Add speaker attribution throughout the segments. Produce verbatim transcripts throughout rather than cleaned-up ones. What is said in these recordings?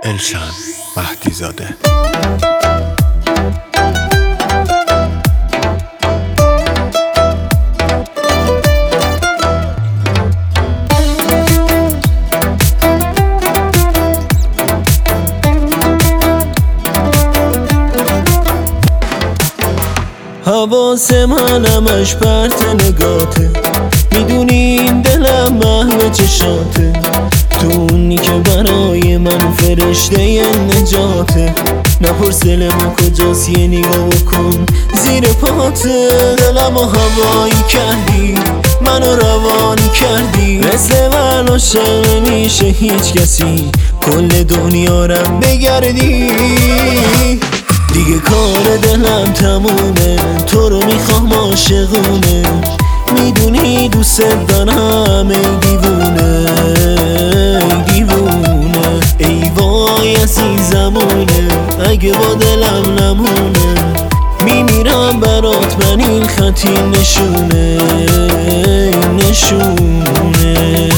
Speaker 1: الشن مهدی زاده.
Speaker 2: حواس من همش پرت نگاته، میدونی این دلم محو چشاته، تو اونی که برای من فرشته نجاته. نپرس دلم کجاست یه نگاه بکن زیر پاته. دلم و هوایی کردی، منو روانی کردی، مثل من عاشق نمیشه هیچ کسی، کل دنیا رم بگردی. دیگه کار دلم تمومه، تو رو میخوام عاشقونه، میدونی دوست دارم ای دیوونه ای دیوونه. ای وای عزیزمونه، اگه با دلم نمونه، میمیرم برات من این خطی نشونه نشونه.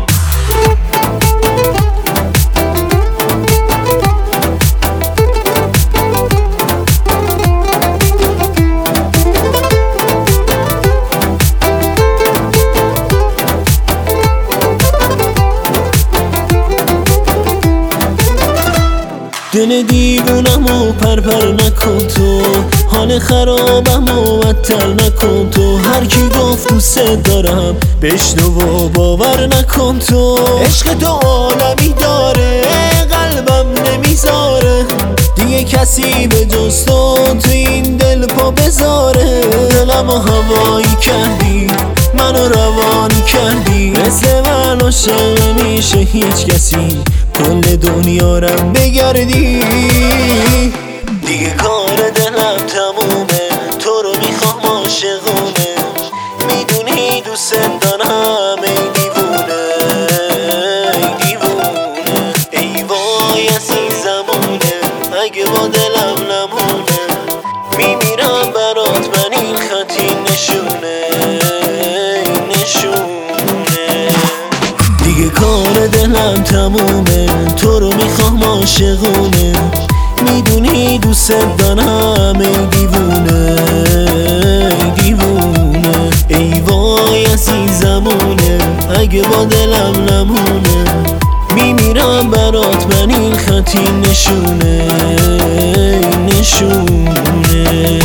Speaker 2: دل دیوونم و پرپر نکن تو، حال خرابم و بدتر نکن تو. هر کی گفت دوست دارم بشنو و باور نکن تو. عشق تو عالمی داره قلبم نمیذاره، دیگه کسی به جز تو تو این دل پا بذاره. دلم و هوایی کردی، منو روانی کردی، مثل من عاشق نمیشه هیچ کسی، کل دنیا رم بگردی. دیگه کار دلم تمومه، تو رو میخوام عاشقونه، میدونی دوست دارم ای دیوونه ای دیوونه. ای وای عزیزمونه، اگه با دلم نمونه، میمیرم برات من این خطی نشونه نشونه. دیگه کار دلم تمومه، تو رو میخوام عاشقونه، میدونی دوست دارم ای دیوونه ای دیوونه. ای وای عزیزمونه، اگه با دلم نمونه، میمیرم برات من این خطی نشونه نشونه.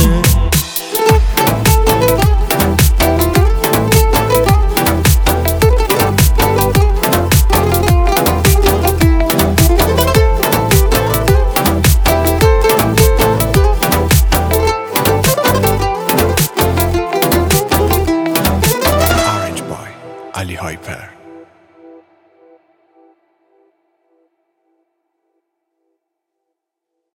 Speaker 1: علی هایپر.